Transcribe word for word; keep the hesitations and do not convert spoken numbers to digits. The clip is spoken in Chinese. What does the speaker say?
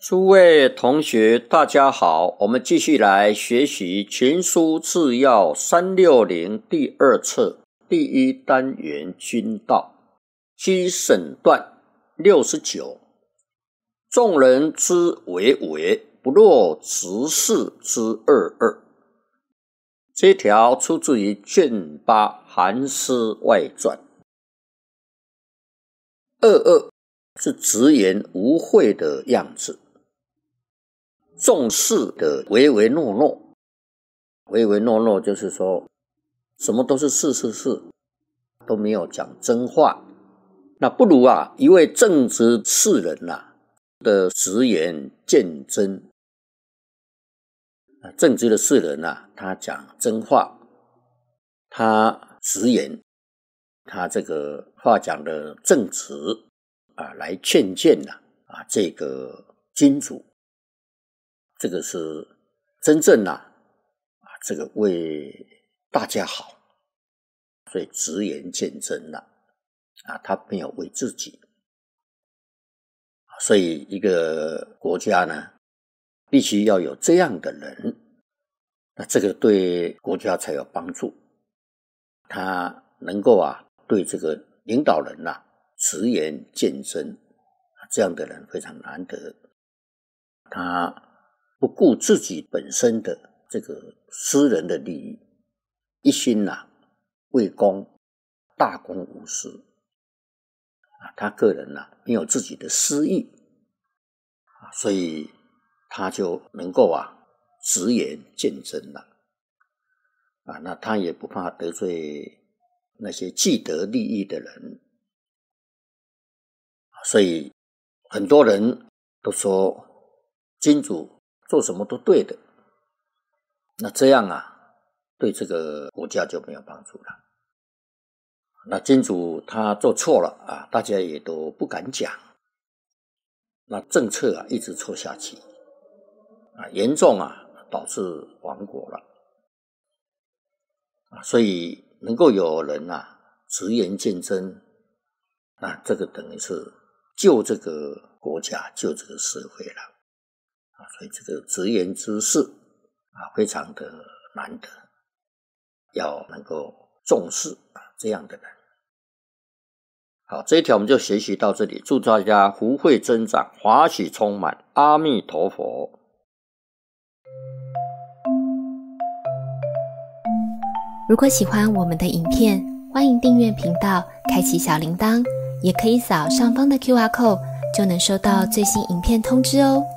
诸位同学大家好，我们继续来学习群书治要三六零第二册第一单元军道七审段六十九，众人之为为，不若执事之二二。这条出自于卷八韩诗外传。二二是直言无讳的样子，重视的唯唯诺诺，唯唯诺诺就是说什么都是是是是，都没有讲真话。那不如啊一位正直士人啊的直言见真。正直的士人啊，他讲真话，他直言，他这个话讲的正直啊，来劝谏啊啊这个君主。这个是真正啊，啊这个为大家好，所以直言见真了啊，他没有为自己。所以一个国家呢，必须要有这样的人，那这个对国家才有帮助。他能够啊对这个领导人啊直言见真，这样的人非常难得。他不顾自己本身的这个私人的利益，一心啊为公，大公无私啊，他个人啊没有自己的私意啊，所以他就能够啊直言见真了啊，那他也不怕得罪那些既得利益的人，所以很多人都说君主做什么都对的，那这样啊对这个国家就没有帮助了。那君主他做错了啊，大家也都不敢讲，那政策啊一直错下去啊，严重啊导致亡国了啊，所以能够有人啊直言见真，那这个等于是救这个国家，救这个社会了啊，所以这个直言之士啊非常的难得，要能够重视啊这样的人。好，这一条我们就学习到这里，祝大家福慧增长，华喜充满，阿弥陀佛。 如果喜欢我们的影片，欢迎订阅频道，开启小铃铛，也可以扫上方的 Q R code， 就能收到最新影片通知哦。